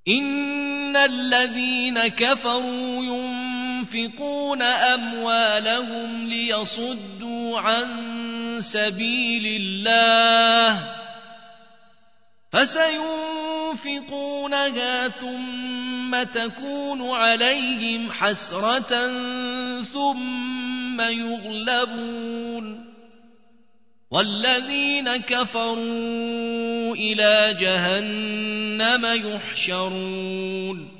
إن الذين كفروا ينفقون أموالهم ليصدوا عن سبيل الله فسينفقونها ثم تكون عليهم حسرة ثم يغلبون والذين كفروا إلى جهنم يحشرون